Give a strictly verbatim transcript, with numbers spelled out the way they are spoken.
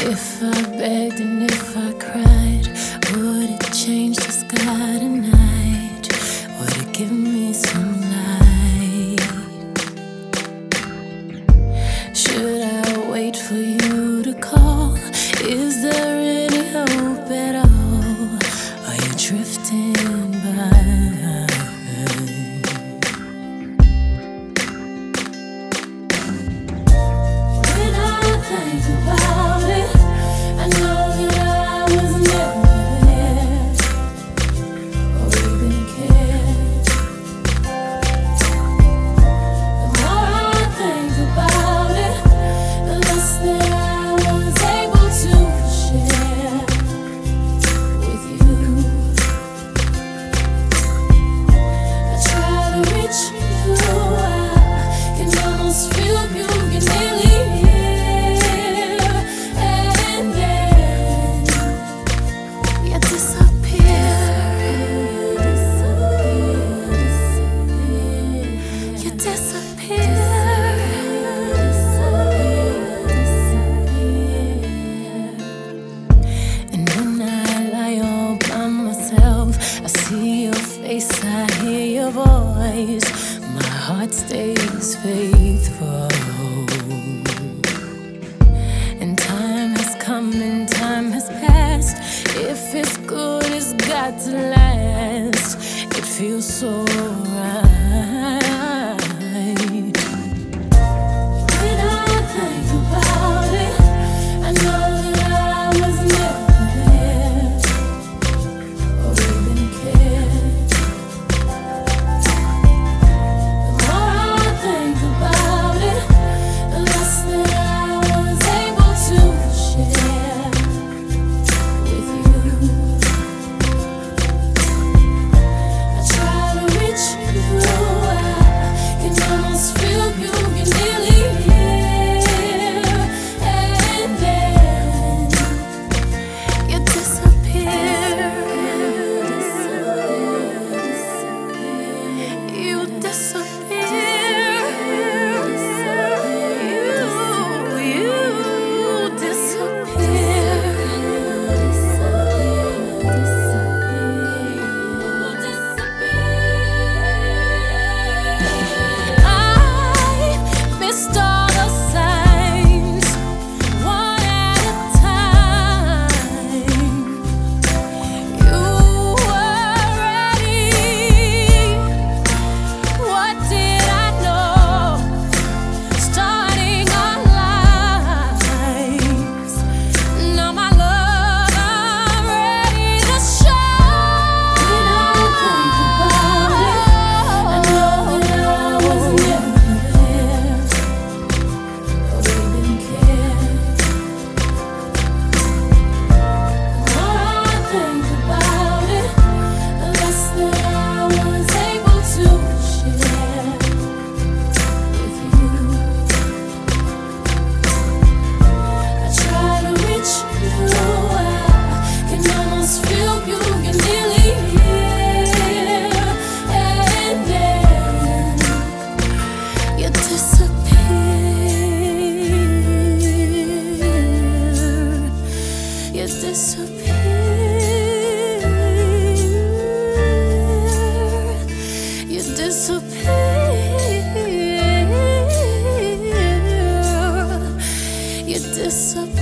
If I begged and if I cried, would it change the sky tonight? Would it give me some light? Should I wait for you to call? Is there any hope at all? Are you drifting by? When I think about it, I know that I was never there or even cared. The more I think about it, the less that I was able to share with you. I try to reach you, I can almost feel you, you're nearly here, and then you disappear. You disappear. And when I lie all by myself, I see your face, I hear your voice. My heart stays faithful. And time has come and time has passed. If it's good, it's got to last. It feels so right. When I think about it, I know that I was never there or even cared. The more I think about it, the less that I was able to share with you. I try to reach you, I can almost feel you, you're nearly here, and then you disappear. You disappear. You, you disappear. I missed all the signs, one at a time. You were ready. What did I know? Starting our lives. Now my love, I'm ready to show. When I think about it, I know that I was never there or even cared. The more I think about it, the less that I was able to share with you. I try to reach you, I can almost feel you, you're nearly here, and then you disappear. You disappear. You disappear. You disappear.